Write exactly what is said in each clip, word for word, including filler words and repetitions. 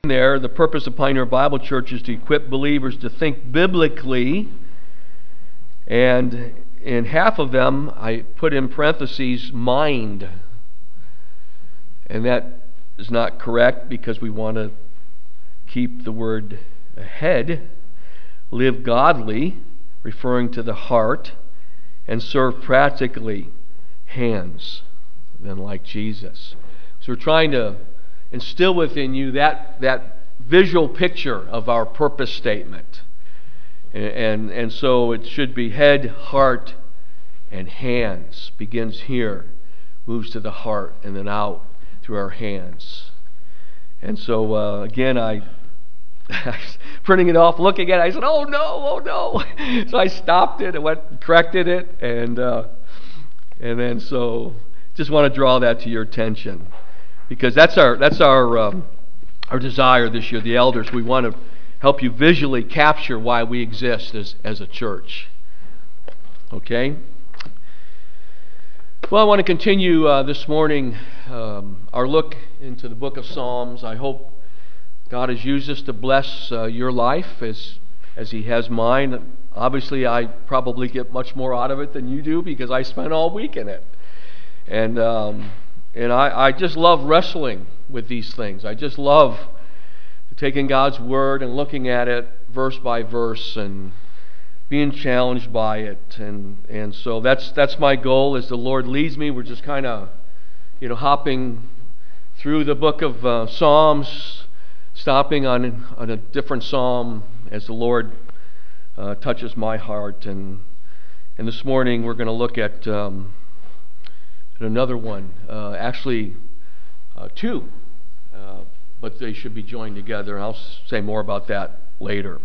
There, the purpose of Pioneer Bible Church is to equip believers to think biblically, and in half of them I put in parentheses mind, and that is not correct because we want to keep the word head, live godly, referring to the heart, and serve practically, hands, then like Jesus. So we're trying to instill within you that, that visual picture of our purpose statement. And, and, and so it should be head, heart, and hands. Begins here, moves to the heart, and then out through our hands. And so, uh, again, I, I was printing it off, looking at it, I said, oh no, oh no. So I stopped it, and went, corrected it, and, uh, and then so just want to draw that to your attention. Because that's our that's our um, our desire this year, the elders. We want to help you visually capture why we exist as, as a church. Okay? Well, I want to continue uh, this morning um, our look into the book of Psalms. I hope God has used us to bless uh, your life as, as He has mine. Obviously, I probably get much more out of it than you do because I spent all week in it. And... Um, And I, I just love wrestling with these things. I just love taking God's Word and looking at it verse by verse and being challenged by it. And, and so that's that's my goal as the Lord leads me. We're just kind of, you know, hopping through the book of uh, Psalms, stopping on, on a different psalm as the Lord uh, touches my heart. And, and this morning we're going to look at... Um, And another one, uh, actually uh, two, uh, but they should be joined together, and I'll say more about that later.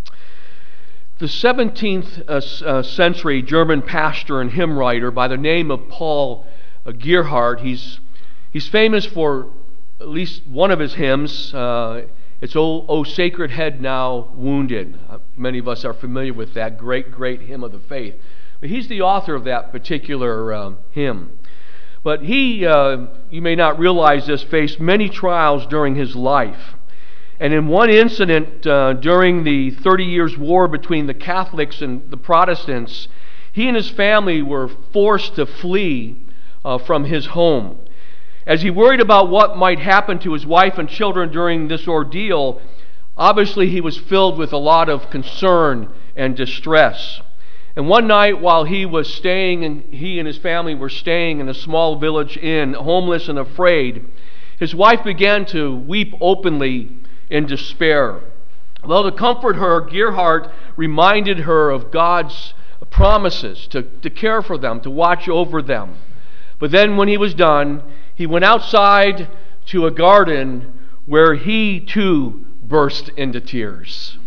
The seventeenth uh, uh, century German pastor and hymn writer by the name of Paul uh, Gerhardt, he's, he's famous for at least one of his hymns. Uh, it's O, O Sacred Head Now Wounded. Uh, many of us are familiar with that great, great hymn of the faith. But he's the author of that particular um, hymn. But he, uh, you may not realize this, faced many trials during his life. And in one incident uh, during the Thirty Years' War between the Catholics and the Protestants, he and his family were forced to flee uh, from his home. As he worried about what might happen to his wife and children during this ordeal, obviously he was filled with a lot of concern and distress. And one night while he was staying, and he and his family were staying in a small village inn, homeless and afraid, his wife began to weep openly in despair. Well, to comfort her, Gerhardt reminded her of God's promises to, to care for them, to watch over them. But then when he was done, he went outside to a garden where he too burst into tears.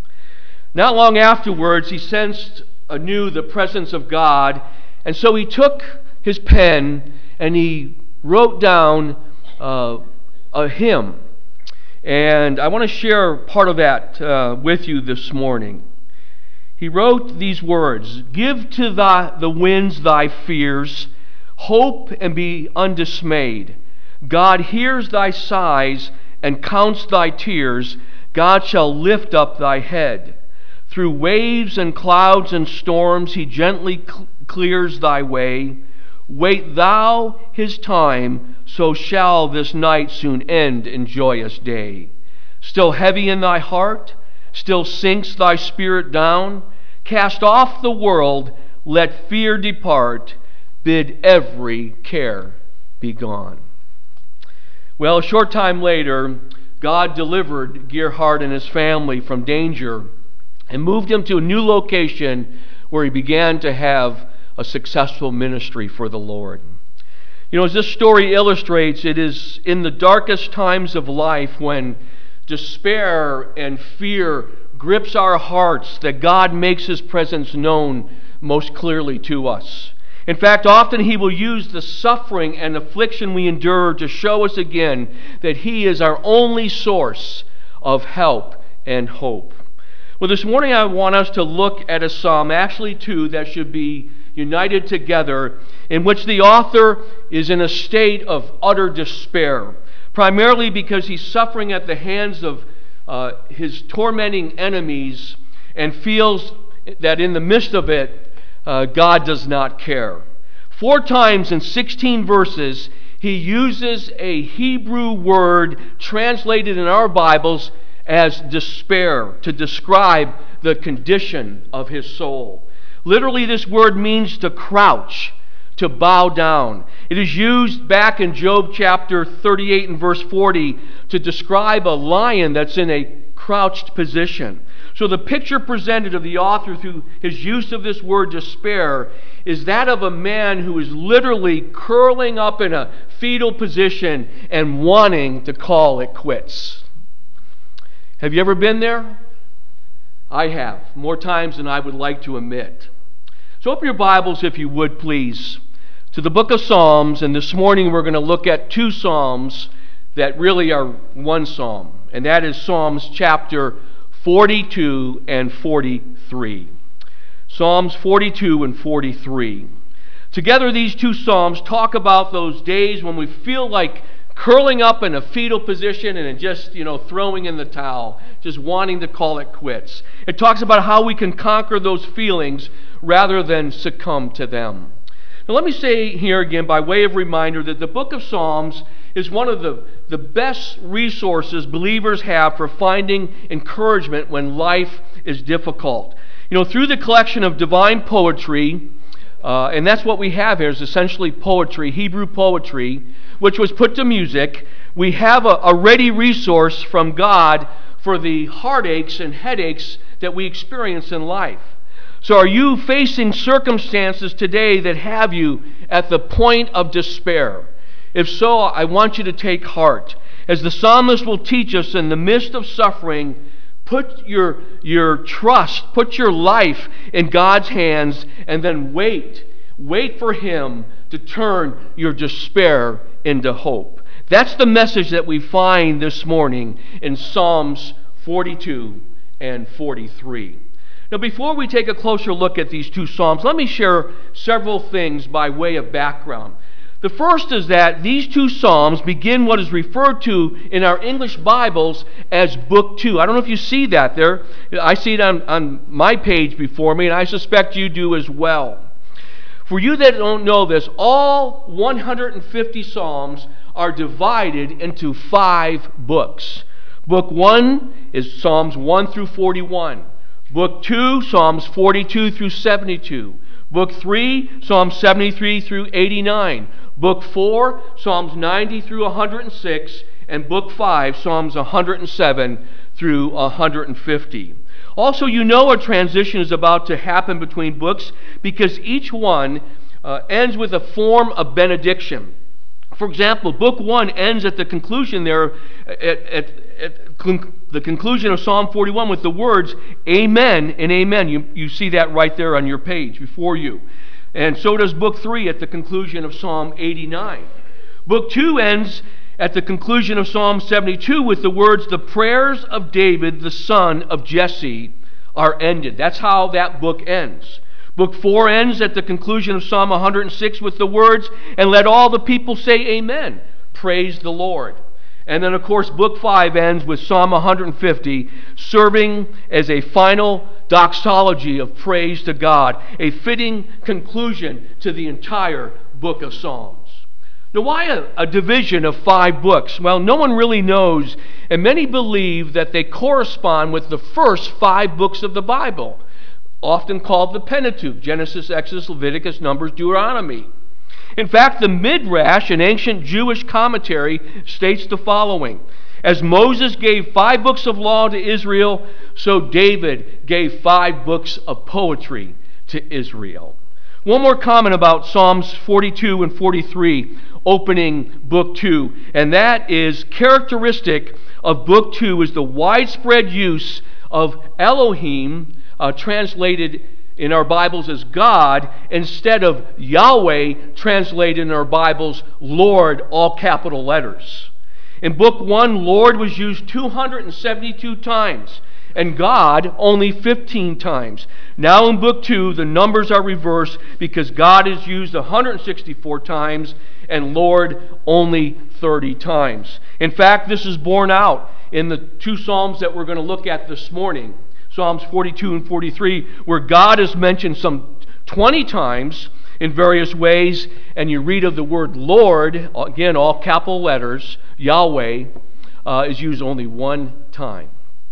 Not long afterwards, he sensed anew the presence of God, and so he took his pen and he wrote down uh, a hymn, and I want to share part of that uh, with you this morning. He wrote these words: "Give to thy, the winds thy fears, hope and be undismayed. God hears thy sighs and counts thy tears. God shall lift up thy head. Through waves and clouds and storms he gently cl- clears thy way. Wait thou his time, so shall this night soon end in joyous day. Still heavy in thy heart, still sinks thy spirit down. Cast off the world, let fear depart, bid every care be gone." Well, a short time later, God delivered Gerhardt and his family from danger and moved him to a new location where he began to have a successful ministry for the Lord. You know, as this story illustrates, it is in the darkest times of life when despair and fear grips our hearts that God makes His presence known most clearly to us. In fact, often He will use the suffering and affliction we endure to show us again that He is our only source of help and hope. Well, this morning I want us to look at a psalm, actually two, that should be united together, in which the author is in a state of utter despair. primarily because he's suffering at the hands of uh, his tormenting enemies and feels that in the midst of it, uh, God does not care. Four times in sixteen verses, he uses a Hebrew word translated in our Bibles as despair to describe the condition of his soul. Literally, this word means to crouch, to bow down. It is used back in Job chapter thirty-eight and verse forty to describe a lion that's in a crouched position. So the picture presented of the author through his use of this word despair is that of a man who is literally curling up in a fetal position and wanting to call it quits. Have you ever been there? I have, more times than I would like to admit. So open your Bibles, if you would, please, to the book of Psalms, and this morning we're going to look at two Psalms that really are one Psalm, and that is Psalms chapter forty-two and forty-three. Psalms forty-two and forty-three. Together, these two Psalms talk about those days when we feel like curling up in a fetal position and just, you know, throwing in the towel, just wanting to call it quits. It talks about how we can conquer those feelings rather than succumb to them. Now, let me say here again, by way of reminder, that the book of Psalms is one of the, the best resources believers have for finding encouragement when life is difficult. You know, through the collection of divine poetry, uh, and that's what we have here, is essentially poetry, Hebrew poetry, which was put to music, we have a, a ready resource from God for the heartaches and headaches that we experience in life. So are you facing circumstances today that have you at the point of despair? If so, I want you to take heart. As the psalmist will teach us, in the midst of suffering, put your, your trust, put your life in God's hands, and then wait. Wait for Him to turn your despair into hope. That's the message that we find this morning in Psalms forty-two and forty-three. Now, before we take a closer look at these two Psalms, let me share several things by way of background. The first is that these two Psalms begin what is referred to in our English Bibles as Book Two. I don't know if you see that there. I see it on, on my page before me, and I suspect you do as well. For you that don't know this, all one hundred fifty Psalms are divided into five books. Book one is Psalms one through forty-one. Book two, Psalms forty-two through seventy-two. Book three, Psalms seventy-three through eighty-nine. Book four, Psalms ninety through one hundred six. And Book five, Psalms one hundred seven through one hundred fifty. Also, you know a transition is about to happen between books because each one uh, ends with a form of benediction. For example, Book one ends at the conclusion there, at, at, at con- the conclusion of Psalm forty-one with the words, Amen and Amen. You, you see that right there on your page before you. And so does Book three at the conclusion of Psalm eighty-nine. Book two ends at the conclusion of Psalm seventy-two with the words, the prayers of David, the son of Jesse, are ended. That's how that book ends. Book four ends at the conclusion of Psalm one hundred six with the words, and let all the people say amen. Praise the Lord. And then, of course, Book five ends with Psalm one hundred fifty, serving as a final doxology of praise to God, a fitting conclusion to the entire book of Psalms. Now, why a, a division of five books? Well, no one really knows, and many believe that they correspond with the first five books of the Bible, often called the Pentateuch: Genesis, Exodus, Leviticus, Numbers, Deuteronomy. In fact, the Midrash, an ancient Jewish commentary, states the following: as Moses gave five books of law to Israel, so David gave five books of poetry to Israel. One more comment about Psalms forty-two and forty-three, opening Book two, and that is characteristic of Book two is the widespread use of Elohim, uh, translated in our Bibles as God, instead of Yahweh, translated in our Bibles Lord, all capital letters. In Book one, Lord was used two hundred seventy-two times, and God only fifteen times. Now in Book two, the numbers are reversed because God is used one hundred sixty-four times and Lord only thirty times. In fact, this is borne out in the two Psalms that we're going to look at this morning. Psalms forty-two and forty-three, where God is mentioned some twenty times in various ways, and you read of the word Lord, again, all capital letters, Yahweh, uh, is used only one time.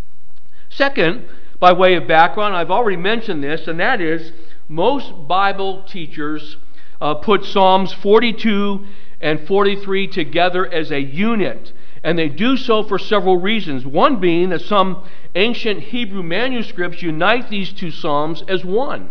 Second, by way of background, I've already mentioned this, and that is most Bible teachers uh, put Psalms forty-two and forty-three together as a unit, and they do so for several reasons. One being that some ancient Hebrew manuscripts unite these two Psalms as one.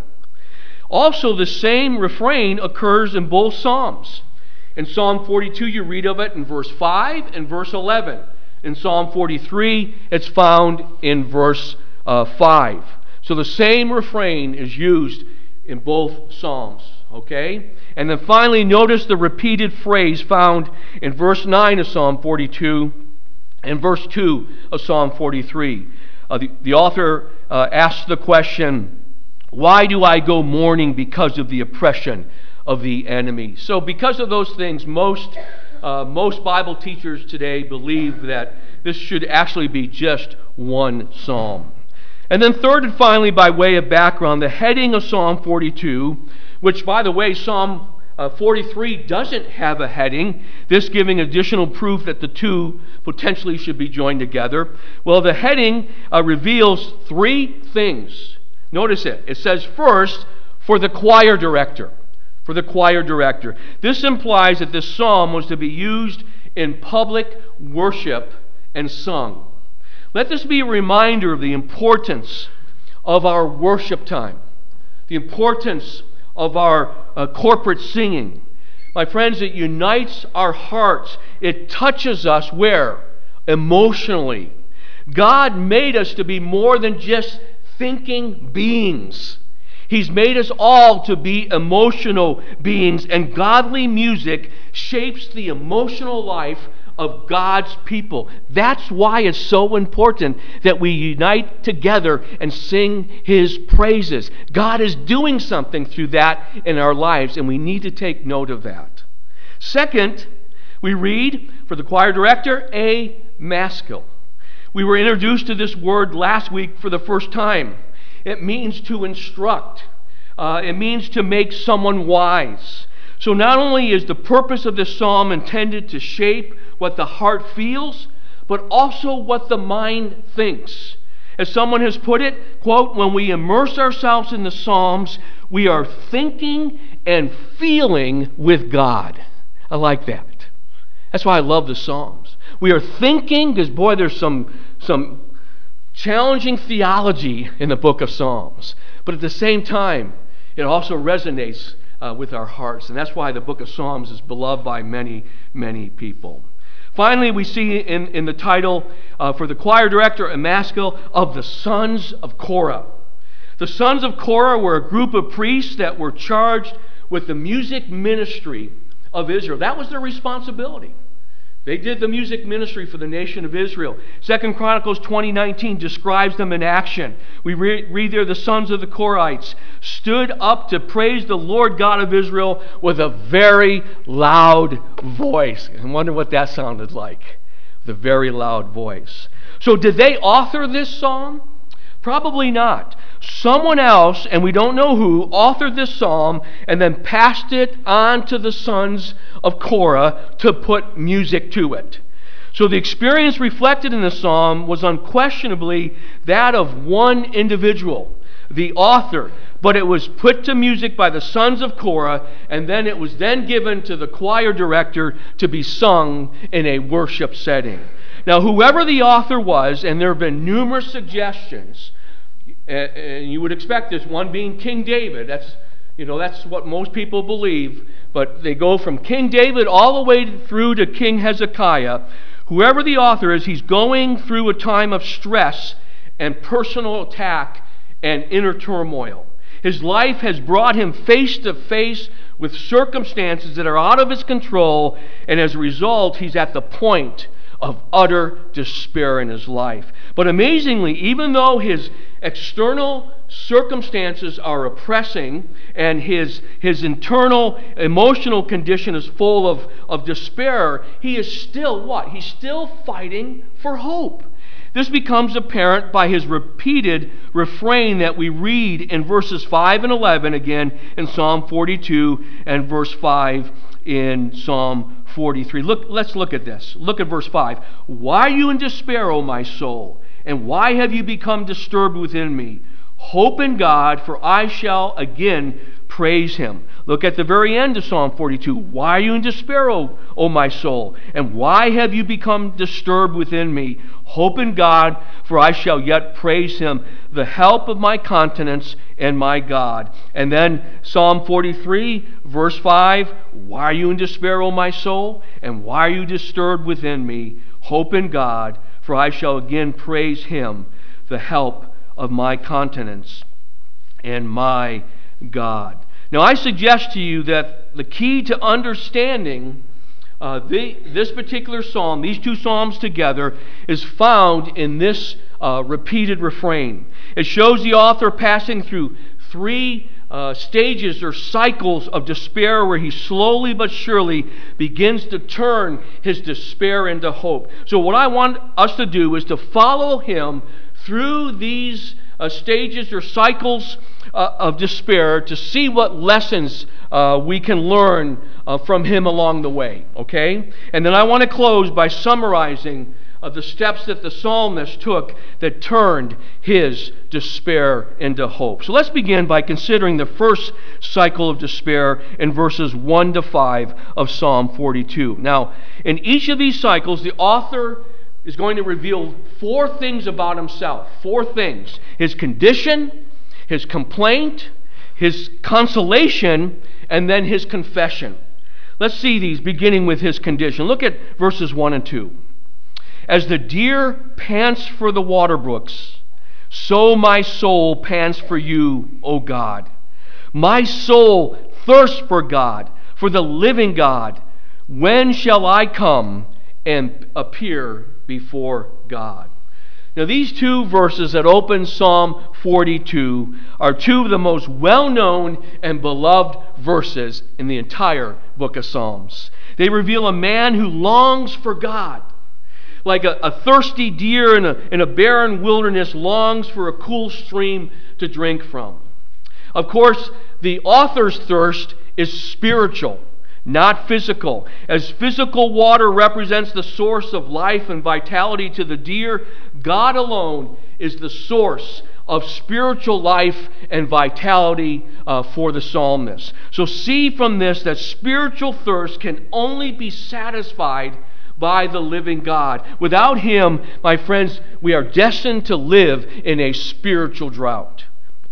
Also, the same refrain occurs in both Psalms. In Psalm forty-two, you read of it in verse five and verse eleven. In Psalm forty-three, it's found in verse uh, five. So the same refrain is used in both Psalms, okay? And then finally, notice the repeated phrase found in verse nine of Psalm forty-two and verse two of Psalm forty-three. Uh, the, the author uh, asks the question, why do I go mourning because of the oppression of the enemy? So because of those things, most uh, most Bible teachers today believe that this should actually be just one psalm. And then third and finally, by way of background, the heading of Psalm forty-two, which, by the way, Psalm uh, forty-three doesn't have a heading, this giving additional proof that the two potentially should be joined together. Well, the heading uh, reveals three things. Notice it. It says first, for the choir director. For the choir director. This implies that this psalm was to be used in public worship and sung. Let this be a reminder of the importance of our worship time, the importance of our uh, corporate singing. My friends, it unites our hearts. It touches us where? Emotionally. God made us to be more than just thinking beings. He's made us all to be emotional beings, and godly music shapes the emotional life of God's people. That's why it's so important that we unite together and sing His praises. God is doing something through that in our lives, and we need to take note of that. Second, we read, for the choir director, a maskil. We were introduced to this word last week for the first time. It means to instruct. Uh, it means to make someone wise. So not only is the purpose of this psalm intended to shape what the heart feels, but also what the mind thinks. As someone has put it, quote, when we immerse ourselves in the Psalms, we are thinking and feeling with God. I like that. That's why I love the Psalms. We are thinking, because boy, there's some, some challenging theology in the book of Psalms. But at the same time, it also resonates uh, with our hearts. And that's why the book of Psalms is beloved by many, many people. Finally, we see in, in the title uh, for the choir director, a maskil of the sons of Korah. The sons of Korah were a group of priests that were charged with the music ministry of Israel. That was their responsibility. They did the music ministry for the nation of Israel. Second Chronicles twenty nineteen describes them in action. We re- read there, the sons of the Korahites stood up to praise the Lord God of Israel with a very loud voice. I wonder what that sounded like, with a very loud voice. So did they author this psalm? Probably not. Someone else, and we don't know who, authored this psalm and then passed it on to the sons of Korah to put music to it. So the experience reflected in the psalm was unquestionably that of one individual, the author, but it was put to music by the sons of Korah, and then it was then given to the choir director to be sung in a worship setting. Now, whoever the author was, and there have been numerous suggestions, and you would expect this, one being King David. That's, you know, that's what most people believe. But they go from King David all the way through to King Hezekiah. Whoever the author is, he's going through a time of stress and personal attack and inner turmoil. His life has brought him face to face with circumstances that are out of his control, and as a result, he's at the point of utter despair in his life. But amazingly, even though his external circumstances are oppressing and his, his internal emotional condition is full of, of despair, he is still what? He's still fighting for hope. This becomes apparent by his repeated refrain that we read in verses five and eleven, again in Psalm forty-two, and verse five in Psalm forty-three. Look, let's look at this. Look at verse five. Why are you in despair, O my soul? And why have you become disturbed within me? Hope in God, for I shall again praise him. Look at the very end of Psalm forty-two. Why are you in despair, O, o my soul? And why have you become disturbed within me? Hope in God, for I shall yet praise him, the help of my countenance and my God. And then Psalm forty-three, verse five. Why are you in despair, O my soul? And why are you disturbed within me? Hope in God, for I shall again praise him, the help of my countenance and my God. Now, I suggest to you that the key to understanding uh, the, this particular psalm, these two psalms together, is found in this uh, repeated refrain. It shows the author passing through three uh, stages or cycles of despair where he slowly but surely begins to turn his despair into hope. So what I want us to do is to follow him through these uh, stages or cycles uh, of despair to see what lessons uh, we can learn uh, from him along the way, okay? And then I want to close by summarizing uh, the steps that the psalmist took that turned his despair into hope. So let's begin by considering the first cycle of despair in verses one to five of Psalm forty-two. Now, in each of these cycles, the author is going to reveal four things about himself. Four things. His condition, his complaint, his consolation, and then his confession. Let's see these, beginning with his condition. Look at verses one and two. As the deer pants for the water brooks, so my soul pants for you, O God. My soul thirsts for God, for the living God. When shall I come and appear before God? Now, these two verses that open Psalm forty-two are two of the most well-known and beloved verses in the entire book of Psalms. They reveal a man who longs for God, like a, a thirsty deer in a, in a barren wilderness longs for a cool stream to drink from. Of course, the author's thirst is spiritual, not physical. As physical water represents the source of life and vitality to the deer, God alone is the source of spiritual life and vitality uh, for the psalmist. So see from this that spiritual thirst can only be satisfied by the living God. Without him, my friends, we are destined to live in a spiritual drought.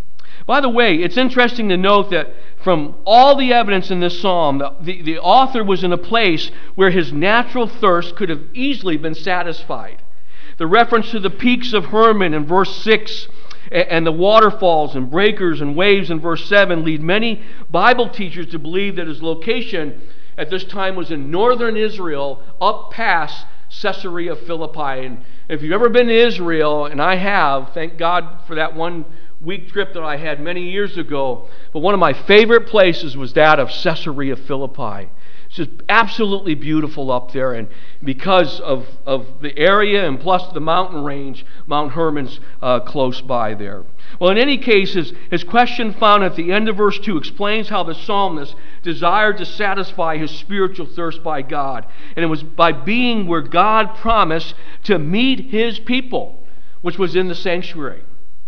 By the way, it's interesting to note that from all the evidence in this psalm, the, the, the author was in a place where his natural thirst could have easily been satisfied. The reference to the peaks of Hermon in verse six and the waterfalls and breakers and waves in verse seven lead many Bible teachers to believe that his location at this time was in northern Israel, up past Caesarea Philippi. And if you've ever been to Israel, and I have, thank God for that one week trip that I had many years ago, but one of my favorite places was that of Caesarea Philippi. It's just absolutely beautiful up there, and because of, of the area and plus the mountain range, Mount Hermon's uh, close by there. Well, in any case, his, his question found at the end of verse two explains how the psalmist desired to satisfy his spiritual thirst by God. And it was by being where God promised to meet his people, which was in the sanctuary.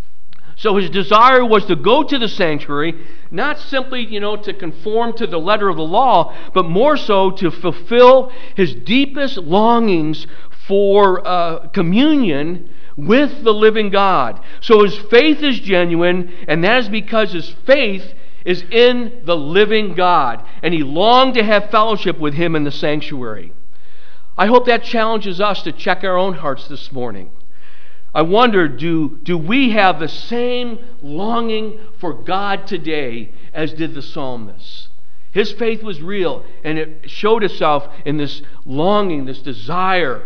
So his desire was to go to the sanctuary, not simply, you know, to conform to the letter of the law, but more so to fulfill his deepest longings for uh, communion with the living God. So his faith is genuine, and that is because his faith is in the living God, and he longed to have fellowship with him in the sanctuary. I hope that challenges us to check our own hearts this morning. I wonder, do, do we have the same longing for God today as did the psalmist? His faith was real, and it showed itself in this longing, this desire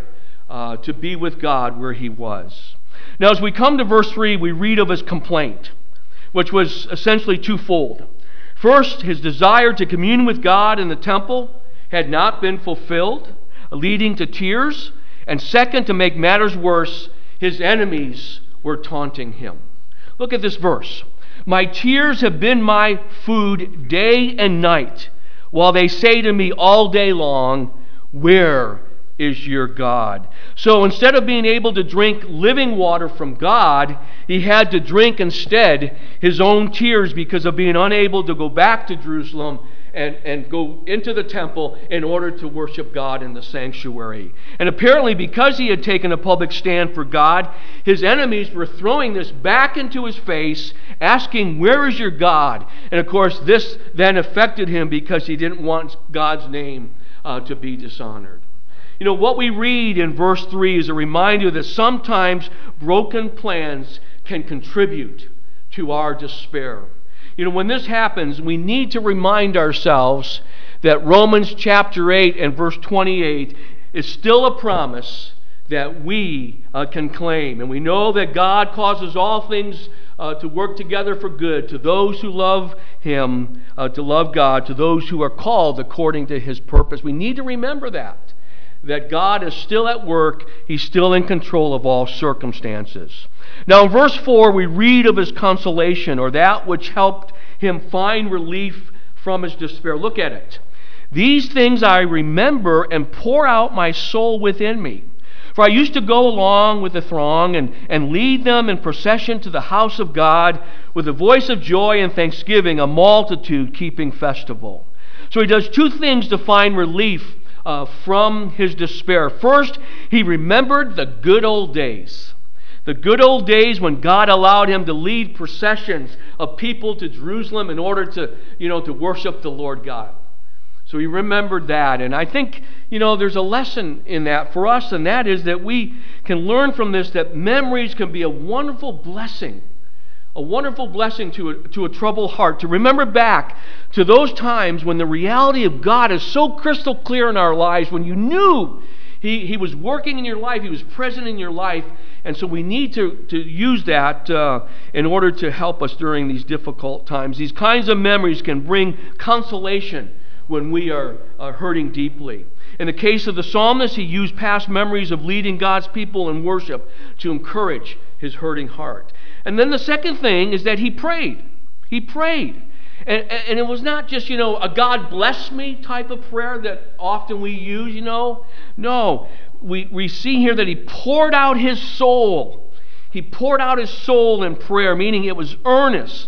uh, to be with God where he was. Now, as we come to verse three, we read of his complaint, which was essentially twofold. First, his desire to commune with God in the temple had not been fulfilled, leading to tears. And second, to make matters worse, his enemies were taunting him. Look at this verse. My tears have been my food day and night, while they say to me all day long, where is your God? So instead of being able to drink living water from God, he had to drink instead his own tears because of being unable to go back to Jerusalem and, and go into the temple in order to worship God in the sanctuary. And apparently because he had taken a public stand for God, his enemies were throwing this back into his face, asking, where is your God? And of course this then affected him because he didn't want God's name uh, to be dishonored. You know, what we read in verse three is a reminder that sometimes broken plans can contribute to our despair. You know, when this happens, we need to remind ourselves that Romans chapter eight and verse twenty-eight is still a promise that we uh, can claim. And we know that God causes all things uh, to work together for good to those who love him, uh, to love God, to those who are called according to his purpose. We need to remember that. That God is still at work. He's still in control of all circumstances. Now in verse four, we read of his consolation, or that which helped him find relief from his despair. Look at it. These things I remember and pour out my soul within me. For I used to go along with the throng and, and lead them in procession to the house of God with a voice of joy and thanksgiving, a multitude keeping festival. So he does two things to find relief Uh, from his despair. First, he remembered the good old days. The good old days when God allowed him to lead processions of people to Jerusalem in order to, you know, to worship the Lord God. So he remembered that. And I think, you know, there's a lesson in that for us, and that is that we can learn from this that memories can be a wonderful blessing. A wonderful blessing to a, to a troubled heart, to remember back to those times when the reality of God is so crystal clear in our lives, when you knew He, he was working in your life, He was present in your life, and so we need to, to use that uh, in order to help us during these difficult times. These kinds of memories can bring consolation when we are uh, hurting deeply. In the case of the psalmist, he used past memories of leading God's people in worship to encourage his hurting heart. And then the second thing is that he prayed. He prayed. And, and it was not just, you know, a God bless me type of prayer that often we use, you know. No, we, we see here that he poured out his soul. He poured out his soul in prayer, meaning it was earnest,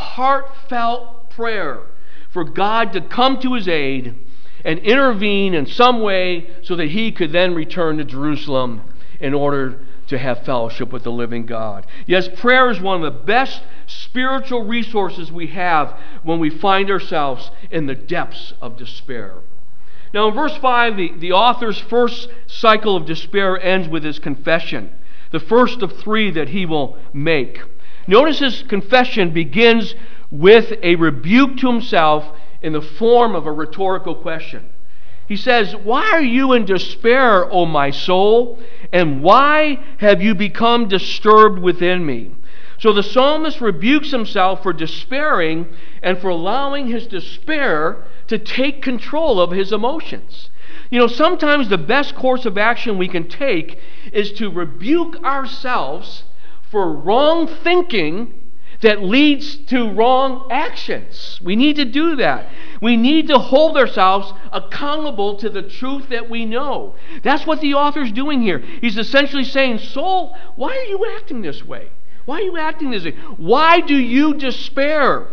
heartfelt prayer for God to come to his aid and intervene in some way so that he could then return to Jerusalem in order to have fellowship with the living God. Yes, prayer is one of the best spiritual resources we have when we find ourselves in the depths of despair. Now in verse five, the, the author's first cycle of despair ends with his confession, the first of three that he will make. Notice his confession begins with a rebuke to himself in the form of a rhetorical question. He says, "Why are you in despair, O my soul? And why have you become disturbed within me?" So the psalmist rebukes himself for despairing and for allowing his despair to take control of his emotions. You know, sometimes the best course of action we can take is to rebuke ourselves for wrong thinking that leads to wrong actions. We need to do that. We need to hold ourselves accountable to the truth that we know. That's what the author's doing here. He's essentially saying, soul, why are you acting this way? Why are you acting this way? Why do you despair?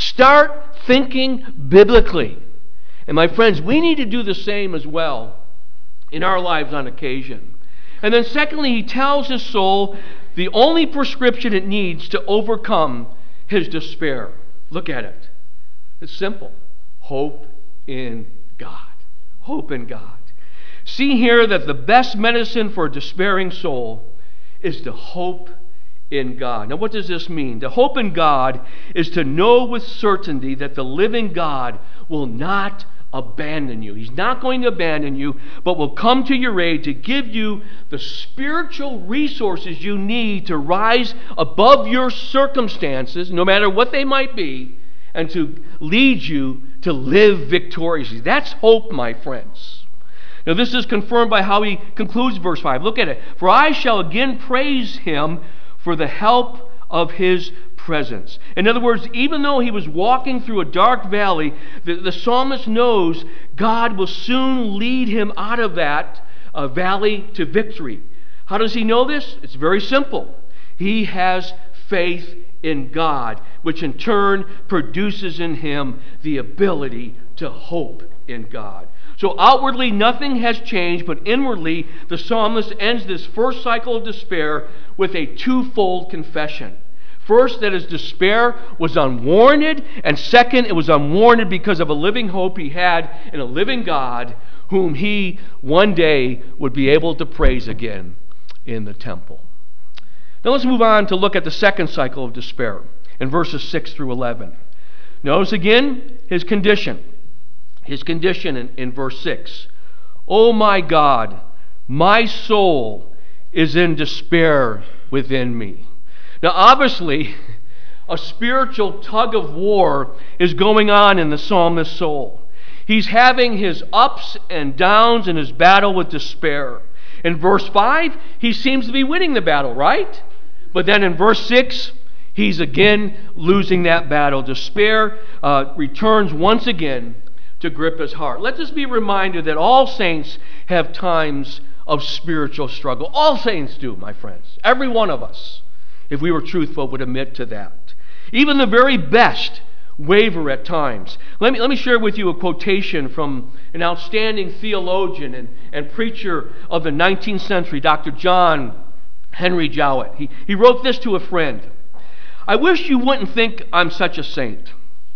Start thinking biblically. And my friends, we need to do the same as well in our lives on occasion. And then secondly, he tells his soul the only prescription it needs to overcome his despair. Look at it. It's simple. Hope in God. Hope in God. See here that the best medicine for a despairing soul is to hope in God. Now what does this mean? To hope in God is to know with certainty that the living God will not abandon you. He's not going to abandon you, but will come to your aid to give you the spiritual resources you need to rise above your circumstances, no matter what they might be, and to lead you to live victoriously. That's hope, my friends. Now, this is confirmed by how he concludes verse five. Look at it. For I shall again praise him for the help of his presence. In other words, even though he was walking through a dark valley, the, the psalmist knows God will soon lead him out of that uh, valley to victory. How does he know this? It's very simple. He has faith in God, which in turn produces in him the ability to hope in God. So outwardly, nothing has changed, but inwardly, the psalmist ends this first cycle of despair with a twofold confession. First, that his despair was unwarranted, and second, it was unwarranted because of a living hope he had in a living God whom he one day would be able to praise again in the temple. Now let's move on to look at the second cycle of despair in verses six through eleven. Notice again his condition. His condition in, in verse six. Oh my God, my soul is in despair within me. Now obviously, a spiritual tug of war is going on in the psalmist's soul. He's having his ups and downs in his battle with despair. In verse five, he seems to be winning the battle, right? But then in verse six, he's again losing that battle. Despair uh, returns once again to grip his heart. Let us be reminded that all saints have times of spiritual struggle. All saints do, my friends. Every one of us, if we were truthful, would admit to that. Even the very best waver at times. Let me, let me share with you a quotation from an outstanding theologian and, and preacher of the nineteenth century, Doctor John Henry Jowett. He, he wrote this to a friend. I wish you wouldn't think I'm such a saint.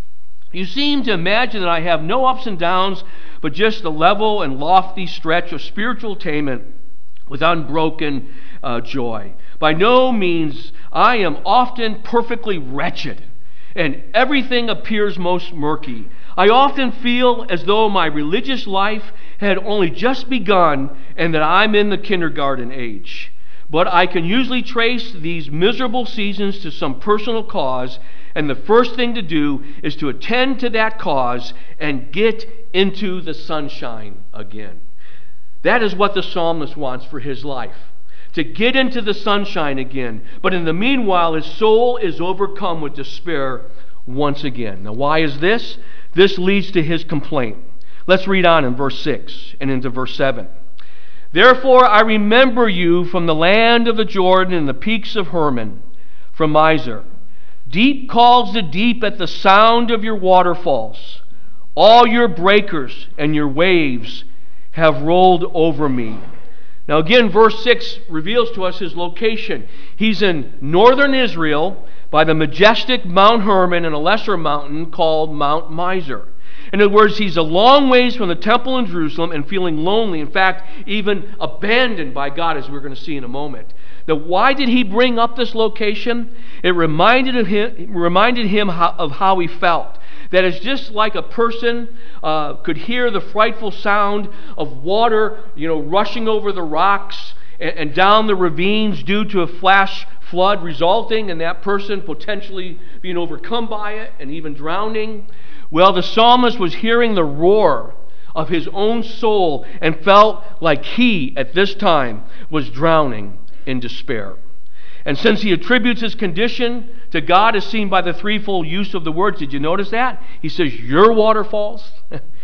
You seem to imagine that I have no ups and downs, but just a level and lofty stretch of spiritual attainment with unbroken uh, joy. By no means, I am often perfectly wretched, and everything appears most murky. I often feel as though my religious life had only just begun and that I'm in the kindergarten age. But I can usually trace these miserable seasons to some personal cause, and the first thing to do is to attend to that cause and get into the sunshine again. That is what the psalmist wants for his life, to get into the sunshine again. But in the meanwhile, his soul is overcome with despair once again. Now, why is this? This leads to his complaint. Let's read on in verse six and into verse seven. Therefore I remember you from the land of the Jordan and the peaks of Hermon, from Mizar. Deep calls to deep at the sound of your waterfalls. All your breakers and your waves have rolled over me. Now again, verse six reveals to us his location. He's in northern Israel by the majestic Mount Hermon and a lesser mountain called Mount Mizar. In other words, he's a long ways from the temple in Jerusalem and feeling lonely, in fact, even abandoned by God, as we're going to see in a moment. Now, why did he bring up this location? It reminded of him, reminded him how, of how he felt. That it's just like a person uh, could hear the frightful sound of water, you know, rushing over the rocks and, and down the ravines due to a flash flood, resulting in that person potentially being overcome by it and even drowning. Well, the psalmist was hearing the roar of his own soul and felt like he, at this time, was drowning in despair. And since he attributes his condition to God as seen by the threefold use of the words, did you notice that? He says, your waterfalls,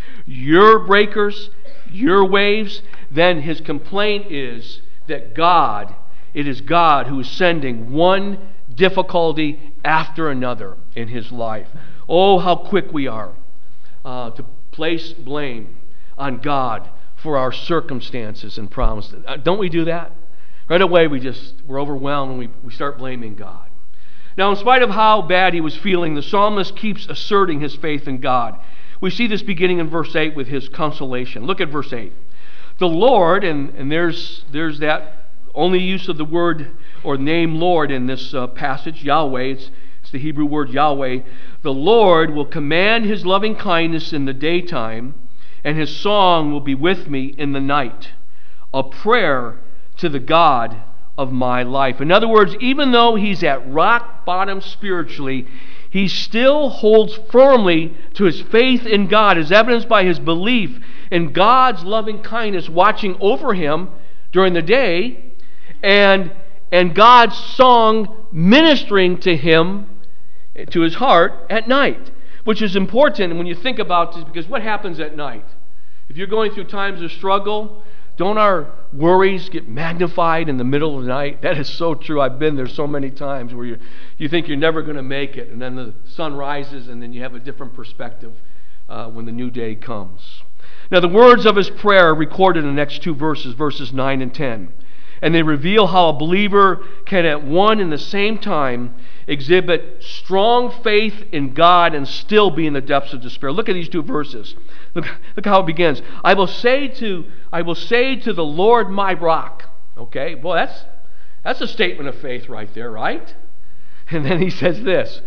your breakers, your waves. Then his complaint is that God, it is God who is sending one difficulty after another in his life. Oh, how quick we are uh, to place blame on God for our circumstances and problems. Uh, don't we do that? Right away, we just, we're overwhelmed and we, we start blaming God. Now, in spite of how bad he was feeling, the psalmist keeps asserting his faith in God. We see this beginning in verse eight with his consolation. Look at verse eight. The Lord, and, and there's, there's that only use of the word or name Lord in this uh, passage, Yahweh. It's, it's the Hebrew word Yahweh. The Lord will command his loving kindness in the daytime and his song will be with me in the night, a prayer to the God of my life. In other words, even though he's at rock bottom spiritually, he still holds firmly to his faith in God, as evidenced by his belief in God's loving kindness watching over him during the day, and, and God's song ministering to him, to his heart, at night, which is important when you think about this, because what happens at night? If you're going through times of struggle, don't our worries get magnified in the middle of the night? That is so true. I've been there so many times where you you think you're never going to make it, and then the sun rises, and then you have a different perspective uh, when the new day comes. Now, the words of his prayer are recorded in the next two verses, verses nine and ten. And they reveal how a believer can at one and the same time exhibit strong faith in God and still be in the depths of despair. Look at these two verses. Look, look how it begins. I will say to I will say to the Lord my rock. Okay, well that's that's a statement of faith right there, right? And then he says this,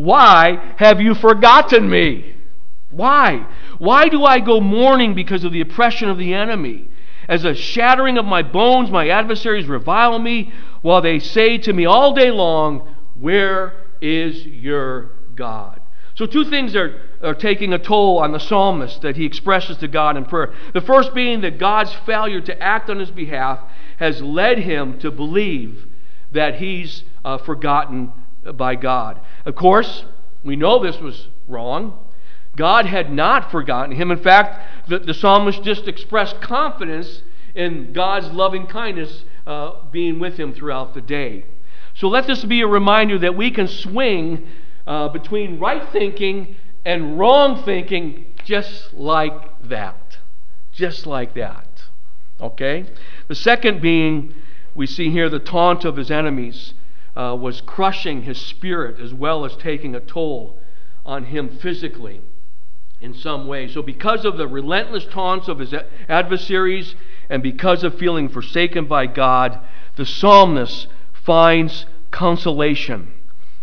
why have you forgotten me? Why? Why do I go mourning because of the oppression of the enemy? As a shattering of my bones, my adversaries revile me, while they say to me all day long, where is your God? So two things are, are taking a toll on the psalmist that he expresses to God in prayer. The first being that God's failure to act on his behalf has led him to believe that he's uh, forgotten by God. Of course, we know this was wrong. God had not forgotten him. In fact, the, the psalmist just expressed confidence in God's loving kindness uh, being with him throughout the day. So let this be a reminder that we can swing uh, between right thinking and wrong thinking just like that. Just like that. Okay? The second being, we see here the taunt of his enemies uh, was crushing his spirit as well as taking a toll on him physically in some way. So because of the relentless taunts of his adversaries and because of feeling forsaken by God, the psalmist finds consolation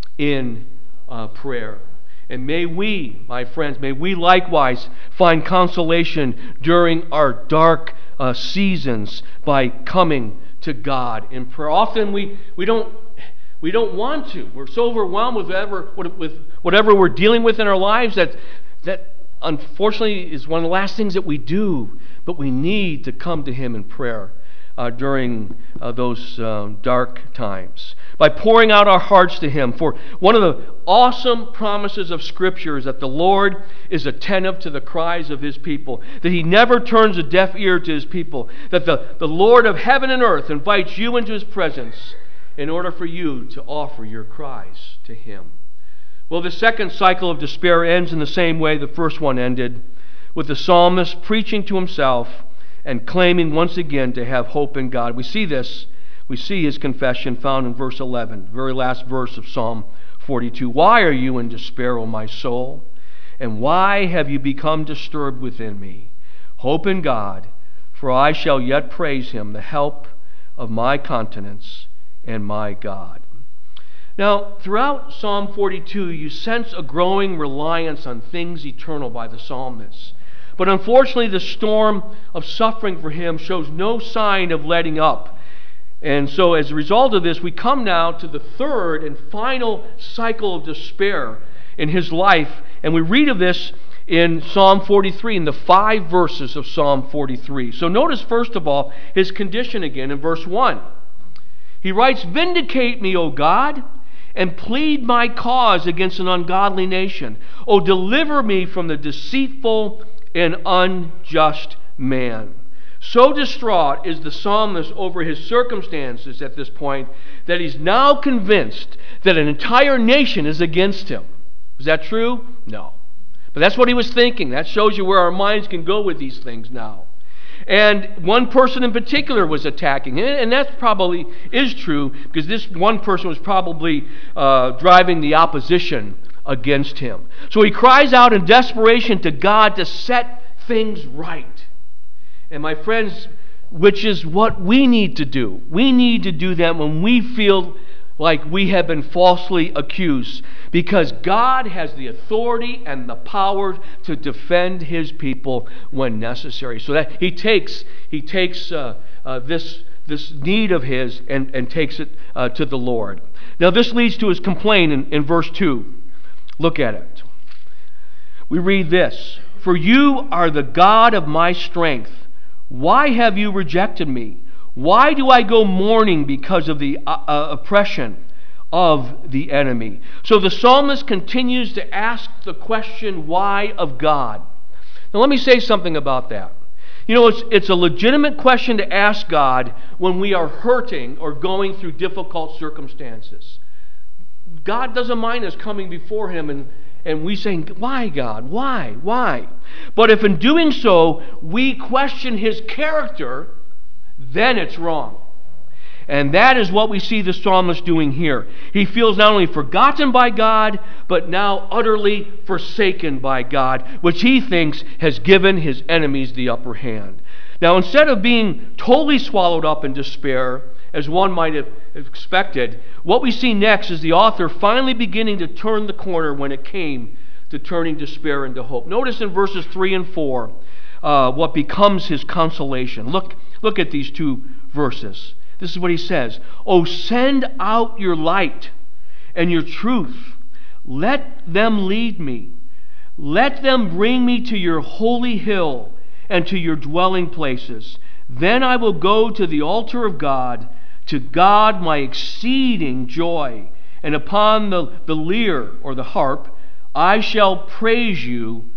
in uh, prayer. And may we, my friends, may we likewise find consolation during our dark uh, seasons by coming to God in prayer. Often we, we don't we don't want to. We're so overwhelmed with whatever with whatever we're dealing with in our lives that that unfortunately is one of the last things that we do. But we need to come to Him in prayer uh, during uh, those uh, dark times by pouring out our hearts to Him. For one of the awesome promises of Scripture is that the Lord is attentive to the cries of His people, that He never turns a deaf ear to His people, that the, the Lord of heaven and earth invites you into His presence in order for you to offer your cries to Him. Well, the second cycle of despair ends in the same way the first one ended, with the psalmist preaching to himself and claiming once again to have hope in God. We see this, we see his confession found in verse eleven, the very last verse of Psalm forty-two. Why are you in despair, O my soul? And why have you become disturbed within me? Hope in God, for I shall yet praise Him, the help of my countenance and my God. Now, throughout Psalm forty-two, you sense a growing reliance on things eternal by the psalmist. But unfortunately, the storm of suffering for him shows no sign of letting up. And so as a result of this, we come now to the third and final cycle of despair in his life. And we read of this in Psalm forty-three, in the five verses of Psalm forty-three. So notice, first of all, his condition again in verse one. He writes, "Vindicate me, O God, and plead my cause against an ungodly nation. O deliver me from the deceitful and unjust man." So distraught is the psalmist over his circumstances at this point that he's now convinced that an entire nation is against him. Is that true? No. But that's what he was thinking. That shows you where our minds can go with these things now. And one person in particular was attacking him, and that probably is true because this one person was probably uh, driving the opposition against him. So he cries out in desperation to God to set things right. And my friends, which is what we need to do. We need to do that when we feel like we have been falsely accused, because God has the authority and the power to defend his people when necessary. So that he takes he takes uh, uh, this this need of his and, and takes it uh, to the Lord. Now this leads to his complaint in, in verse two. Look at it. We read this: "For you are the God of my strength. Why have you rejected me? Why do I go mourning because of the uh, uh, oppression of the enemy?" So the psalmist continues to ask the question, why, of God. Now let me say something about that. You know, it's, it's a legitimate question to ask God when we are hurting or going through difficult circumstances. God doesn't mind us coming before him and, and we saying, why, God? Why? Why? But if in doing so we question his character, then it's wrong. And that is what we see the psalmist doing here. He feels not only forgotten by God, but now utterly forsaken by God, which he thinks has given his enemies the upper hand. Now, instead of being totally swallowed up in despair, as one might have expected, what we see next is the author finally beginning to turn the corner when it came to turning despair into hope. Notice in verses three and four uh, what becomes his consolation. Look, look at these two verses. This is what he says: "Oh, send out your light and your truth. Let them lead me. Let them bring me to your holy hill and to your dwelling places. Then I will go to the altar of God, to God my exceeding joy. And upon the, the lyre," or the harp, "I shall praise you,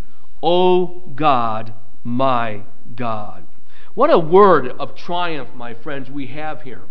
O God, my God." What a word of triumph, my friends, we have here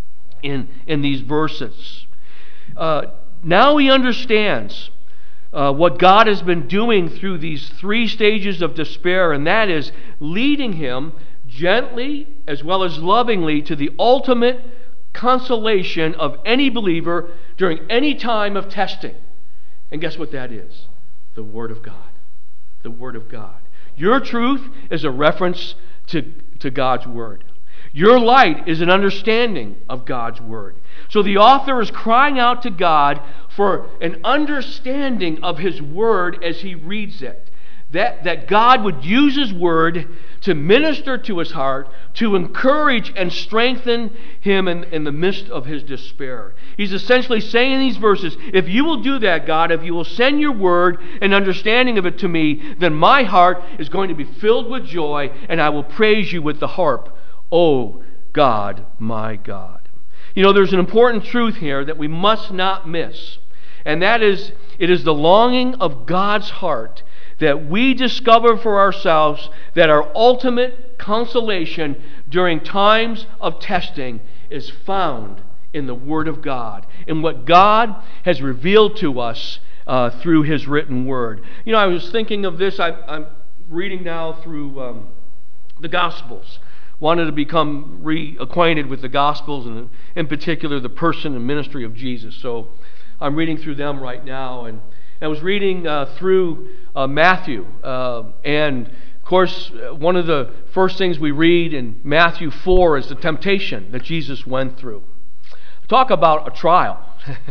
in, in these verses. Uh, now he understands uh, what God has been doing through these three stages of despair, and that is leading him gently as well as lovingly to the ultimate consolation of any believer during any time of testing. And guess what that is? The Word of God. The Word of God. Your truth is a reference to, to God's Word. Your light is an understanding of God's Word. So the author is crying out to God for an understanding of His Word as he reads it. That, that God would use His Word to minister to his heart, to encourage and strengthen him in, in the midst of his despair. He's essentially saying in these verses, if you will do that, God, if you will send your Word and understanding of it to me, then my heart is going to be filled with joy, and I will praise you with the harp. Oh, God, my God. You know, there's an important truth here that we must not miss, and that is, it is the longing of God's heart that we discover for ourselves that our ultimate consolation during times of testing is found in the Word of God, in what God has revealed to us uh, through His written Word. You know, I was thinking of this. I, I'm reading now through um, the Gospels. Wanted to become reacquainted with the Gospels, and in particular the person and ministry of Jesus. So I'm reading through them right now, and I was reading uh, through uh, Matthew, uh, and of course, one of the first things we read in Matthew four is the temptation that Jesus went through. Talk about a trial.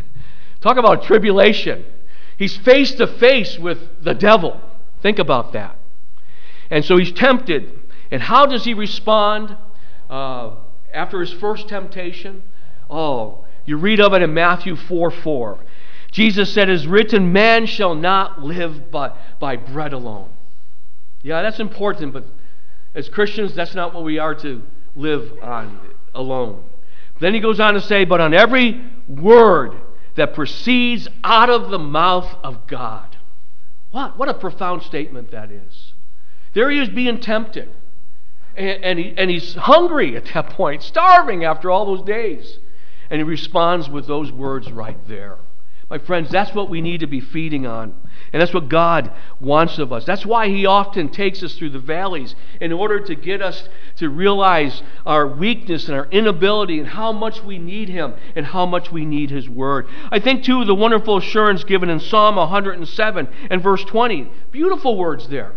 Talk about a tribulation. He's face to face with the devil. Think about that. And so he's tempted. And how does he respond uh, after his first temptation? Oh, you read of it in Matthew four four. Jesus said, "It is written, man shall not live by, by bread alone." Yeah, that's important, but as Christians, that's not what we are to live on alone. Then he goes on to say, "But on every word that proceeds out of the mouth of God." What, what a profound statement that is. There he is being tempted. And, and, he, and he's hungry at that point, starving after all those days. And he responds with those words right there. My friends, that's what we need to be feeding on. And that's what God wants of us. That's why He often takes us through the valleys, in order to get us to realize our weakness and our inability and how much we need Him and how much we need His Word. I think, too, the wonderful assurance given in Psalm one hundred seven and verse twenty. Beautiful words there.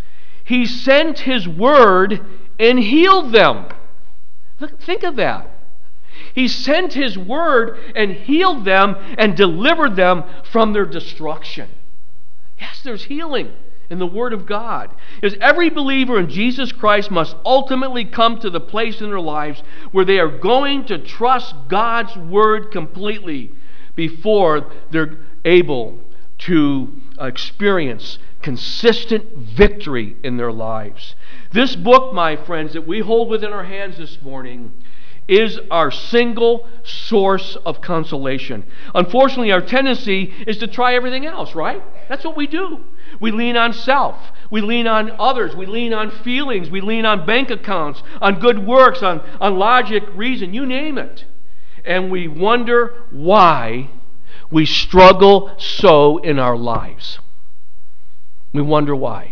He sent His Word and healed them. Look, think of that. He sent His word and healed them and delivered them from their destruction. Yes, there's healing in the Word of God. As every believer in Jesus Christ must ultimately come to the place in their lives where they are going to trust God's Word completely before they're able to experience consistent victory in their lives. This book, my friends, that we hold within our hands this morning is our single source of consolation. Unfortunately, our tendency is to try everything else, right? That's what we do. We lean on self. We lean on others. We lean on feelings. We lean on bank accounts, on good works, on, on logic, reason, you name it. And we wonder why we struggle so in our lives. We wonder why.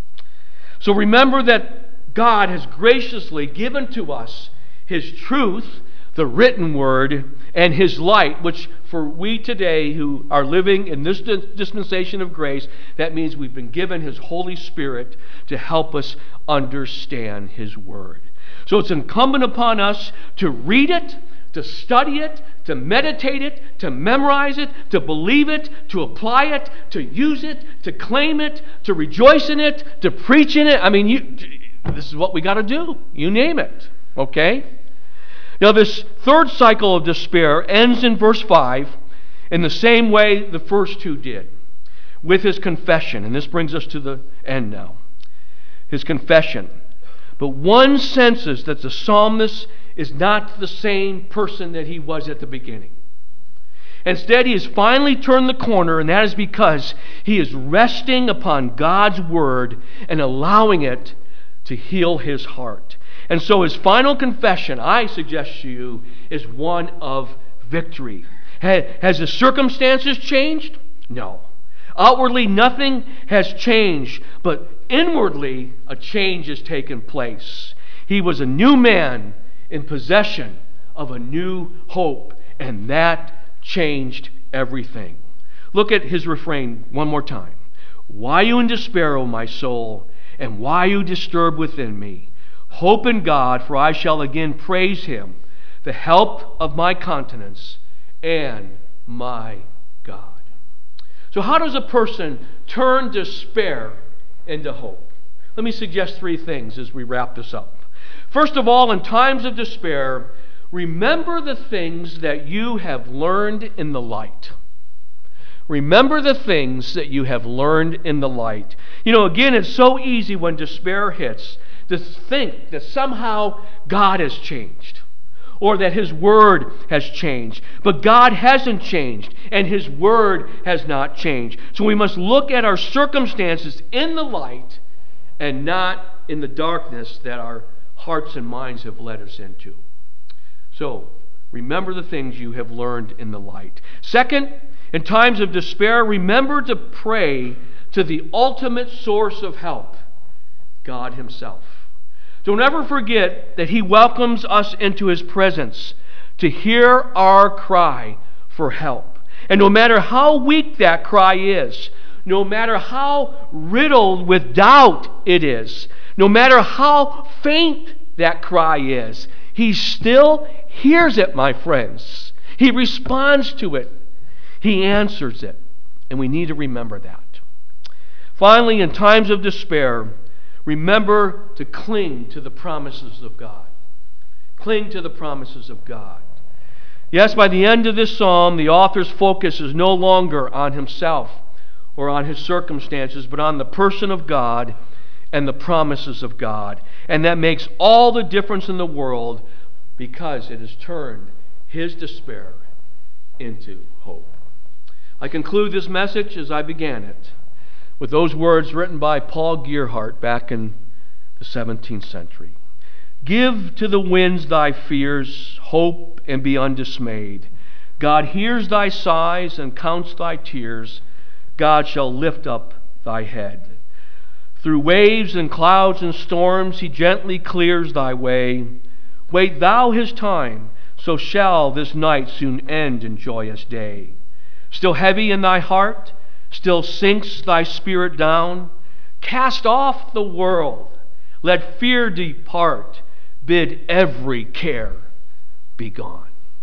So remember that God has graciously given to us His truth, the written word, and His light, which for we today who are living in this dispensation of grace, that means we've been given His Holy Spirit to help us understand His word. So it's incumbent upon us to read it, to study it, to meditate it, to memorize it, to believe it, to apply it, to use it, to claim it, to rejoice in it, to preach in it. I mean, you, this is what we got to do. You name it. Okay? Now, this third cycle of despair ends in verse five in the same way the first two did, with his confession. And this brings us to the end now. His confession. But one senses that the psalmist is not the same person that he was at the beginning. Instead, he has finally turned the corner, and that is because he is resting upon God's word and allowing it to heal his heart. And so his final confession, I suggest to you, is one of victory. Has the circumstances changed? No. Outwardly, nothing has changed, but inwardly, a change has taken place. He was a new man in possession of a new hope, and that changed everything. Look at his refrain one more time. Why are you in despair, O my soul, and why are you disturbed within me? Hope in God, for I shall again praise Him, the help of my countenance and my God. So how does a person turn despair into hope? Let me suggest three things as we wrap this up. First of all, in times of despair, remember the things that you have learned in the light. Remember the things that you have learned in the light. You know, again, it's so easy when despair hits to think that somehow God has changed or that His Word has changed. But God hasn't changed, and His Word has not changed. So we must look at our circumstances in the light and not in the darkness that our hearts and minds have led us into. So, remember the things you have learned in the light. Second, in times of despair, remember to pray to the ultimate source of help, God Himself. Don't ever forget that He welcomes us into His presence to hear our cry for help. And no matter how weak that cry is, no matter how riddled with doubt it is, no matter how faint that cry is, He still hears it, my friends. He responds to it. He answers it. And we need to remember that. Finally, in times of despair, remember to cling to the promises of God. Cling to the promises of God. Yes, by the end of this psalm, the author's focus is no longer on himself or on his circumstances, but on the person of God and the promises of God. And that makes all the difference in the world because it has turned his despair into hope. I conclude this message as I began it with those words written by Paul Gerhardt back in the seventeenth century. Give to the winds thy fears, hope, and be undismayed. God hears thy sighs and counts thy tears. God shall lift up thy head. Through waves and clouds and storms He gently clears thy way. Wait thou His time, so shall this night soon end in joyous day. Still heavy in thy heart, still sinks thy spirit down. Cast off the world, let fear depart, bid every care be gone.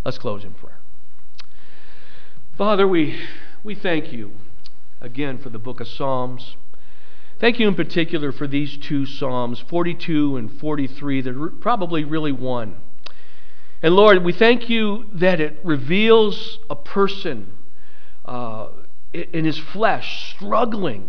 Let's close in prayer. Father, we, we thank you again for the book of Psalms. Thank you in particular for these two Psalms, forty-two and forty-three, that are probably really one. And Lord, we thank you that it reveals a person uh, in his flesh struggling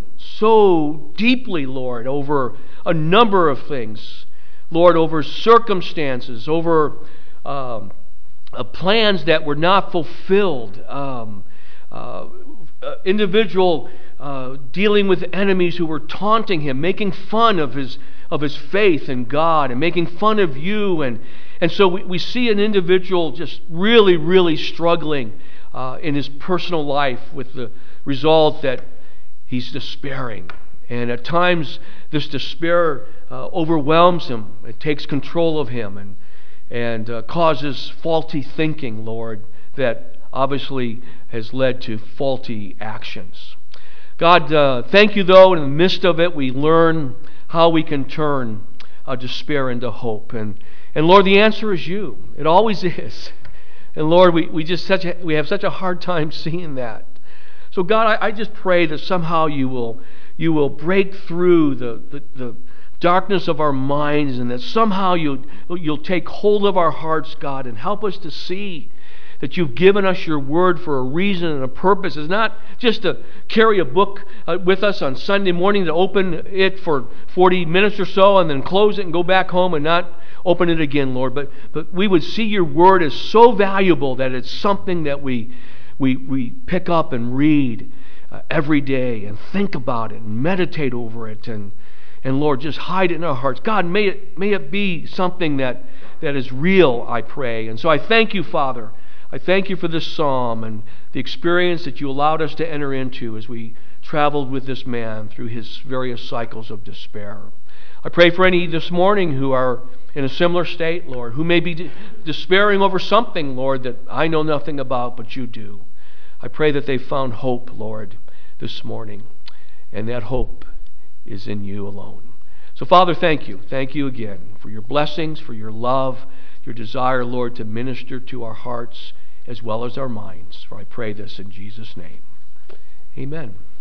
so deeply, Lord, over a number of things. Lord, over circumstances, over um, uh, plans that were not fulfilled, um, uh, uh, individual uh, dealing with enemies who were taunting him, making fun of his of his faith in God and making fun of you. And, and so we, we see an individual just really, really struggling uh, in his personal life with the result that he's despairing. And at times this despair uh, overwhelms him. It takes control of him and, and uh, causes faulty thinking, Lord, that obviously has led to faulty actions. God, uh, thank you, though, in the midst of it, we learn how we can turn uh, despair into hope. And, and Lord, the answer is you. It always is. And Lord, we, we just such a, we have such a hard time seeing that. So God, I, I just pray that somehow you will you will break through the, the, the darkness of our minds, and that somehow you'll, you'll take hold of our hearts, God, and help us to see that you've given us your word for a reason and a purpose. It's not just to carry a book uh, with us on Sunday morning, to open it for forty minutes or so and then close it and go back home and not open it again, Lord. But but we would see your word as so valuable that it's something that we we we pick up and read uh, every day and think about it and meditate over it, and and Lord, just hide it in our hearts. God, may it may it be something that that is real, I pray. And so I thank you, Father. I thank you for this psalm and the experience that you allowed us to enter into as we traveled with this man through his various cycles of despair. I pray for any this morning who are in a similar state, Lord, who may be de- despairing over something, Lord, that I know nothing about, but you do. I pray that they found hope, Lord, this morning, and that hope is in you alone. So, Father, thank you. Thank you again for your blessings, for your love, your desire, Lord, to minister to our hearts as well as our minds. For I pray this in Jesus' name. Amen.